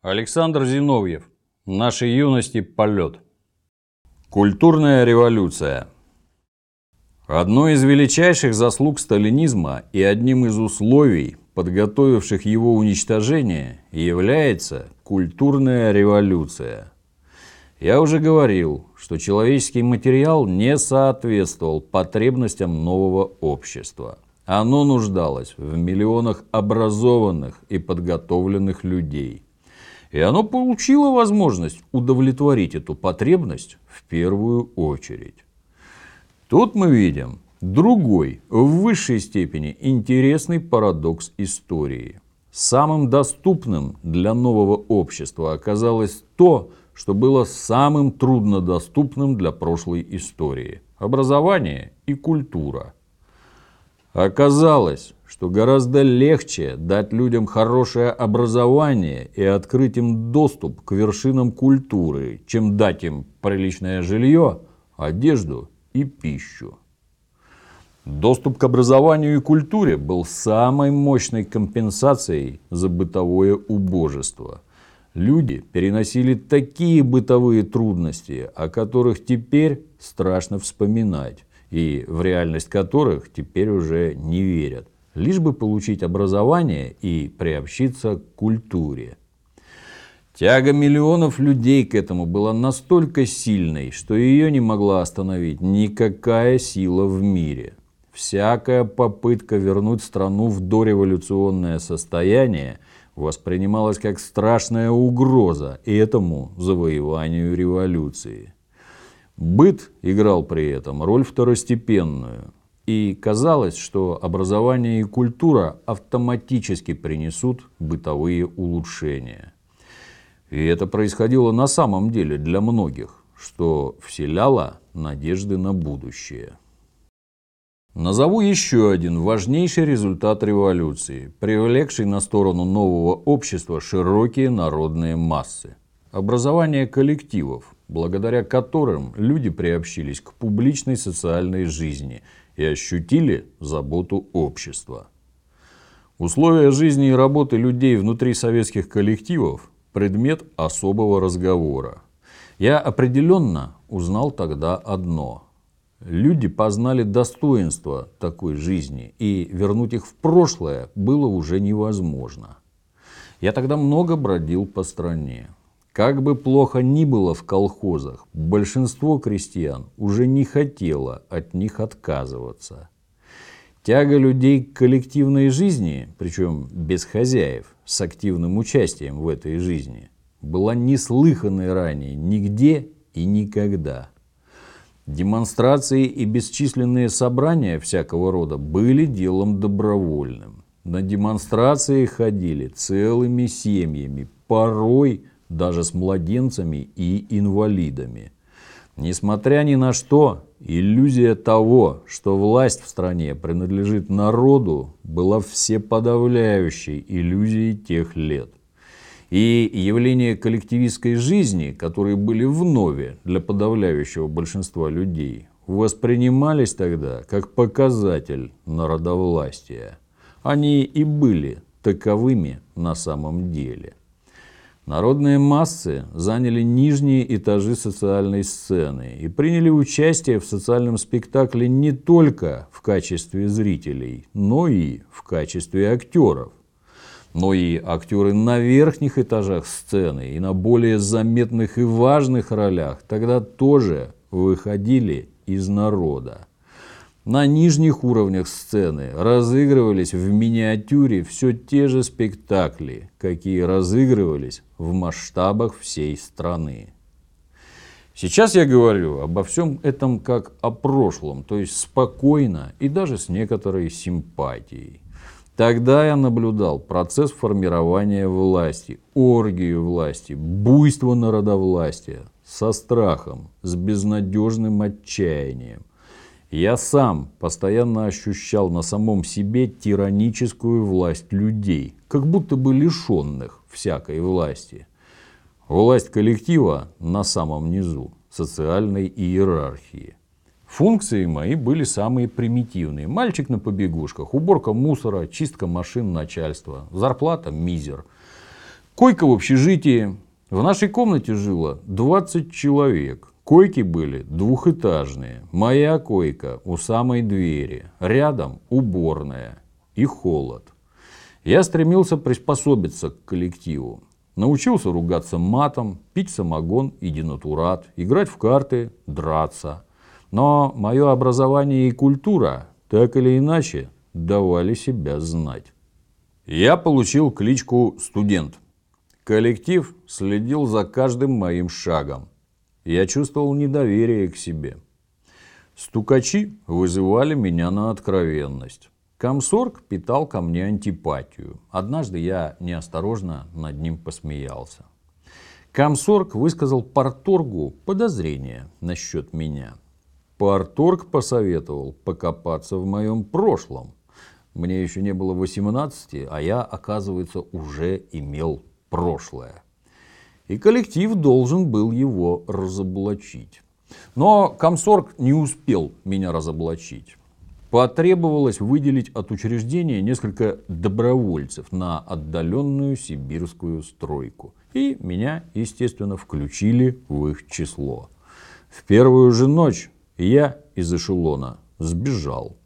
Александр Зиновьев. Нашей юности полет. Культурная революция. Одной из величайших заслуг сталинизма и одним из условий, подготовивших его уничтожение, является культурная революция. Я уже говорил, что человеческий материал не соответствовал потребностям нового общества. Оно нуждалось в миллионах образованных и подготовленных людей. И оно получило возможность удовлетворить эту потребность в первую очередь. Тут мы видим другой, в высшей степени интересный парадокс истории. Самым доступным для нового общества оказалось то, что было самым труднодоступным для прошлой истории – образование и культура. Оказалось, что гораздо легче дать людям хорошее образование и открыть им доступ к вершинам культуры, чем дать им приличное жилье, одежду и пищу. Доступ к образованию и культуре был самой мощной компенсацией за бытовое убожество. Люди переносили такие бытовые трудности, о которых теперь страшно вспоминать, и в реальность которых теперь уже не верят, лишь бы получить образование и приобщиться к культуре. Тяга миллионов людей к этому была настолько сильной, что ее не могла остановить никакая сила в мире. Всякая попытка вернуть страну в дореволюционное состояние воспринималась как страшная угроза этому завоеванию революции. Быт играл при этом роль второстепенную. И казалось, что образование и культура автоматически принесут бытовые улучшения. И это происходило на самом деле для многих, что вселяло надежды на будущее. Назову еще один важнейший результат революции, привлекший на сторону нового общества широкие народные массы. Образование коллективов, благодаря которым люди приобщились к публичной социальной жизни и ощутили заботу общества. Условия жизни и работы людей внутри советских коллективов – предмет особого разговора. Я определенно узнал тогда одно. Люди познали достоинство такой жизни, и вернуть их в прошлое было уже невозможно. Я тогда много бродил по стране. Как бы плохо ни было в колхозах, большинство крестьян уже не хотело от них отказываться. Тяга людей к коллективной жизни, причем без хозяев, с активным участием в этой жизни, была неслыханной ранее нигде и никогда. Демонстрации и бесчисленные собрания всякого рода были делом добровольным. На демонстрации ходили целыми семьями, порой даже с младенцами и инвалидами. Несмотря ни на что, иллюзия того, что власть в стране принадлежит народу, была всеподавляющей иллюзией тех лет. И явления коллективистской жизни, которые были вновь для подавляющего большинства людей, воспринимались тогда как показатель народовластия. Они и были таковыми на самом деле. Народные массы заняли нижние этажи социальной сцены и приняли участие в социальном спектакле не только в качестве зрителей, но и в качестве актеров. Но и актеры на верхних этажах сцены и на более заметных и важных ролях тогда тоже выходили из народа. На нижних уровнях сцены разыгрывались в миниатюре все те же спектакли, какие разыгрывались в масштабах всей страны. Сейчас я говорю обо всем этом как о прошлом, то есть спокойно и даже с некоторой симпатией. Тогда я наблюдал процесс формирования власти, оргию власти, буйство народовластия со страхом, с безнадежным отчаянием. Я сам постоянно ощущал на самом себе тираническую власть людей, как будто бы лишенных всякой власти. Власть коллектива на самом низу социальной иерархии. Функции мои были самые примитивные. Мальчик на побегушках, уборка мусора, чистка машин начальства, зарплата мизер. Койка в общежитии. В нашей комнате жило 20 человек. Койки были двухэтажные. Моя койка у самой двери. Рядом уборная и холод. Я стремился приспособиться к коллективу. Научился ругаться матом, пить самогон и денатурат, играть в карты, драться. Но мое образование и культура, так или иначе, давали себя знать. Я получил кличку «Студент». Коллектив следил за каждым моим шагом. Я чувствовал недоверие к себе. Стукачи вызывали меня на откровенность. Комсорг питал ко мне антипатию. Однажды я неосторожно над ним посмеялся. Комсорг высказал парторгу подозрение насчет меня. Парторг посоветовал покопаться в моем прошлом. Мне еще не было 18, а я, оказывается, уже имел прошлое. И коллектив должен был его разоблачить. Но комсорг не успел меня разоблачить. Потребовалось выделить от учреждения несколько добровольцев на отдаленную сибирскую стройку. И меня, естественно, включили в их число. В первую же ночь я из эшелона сбежал.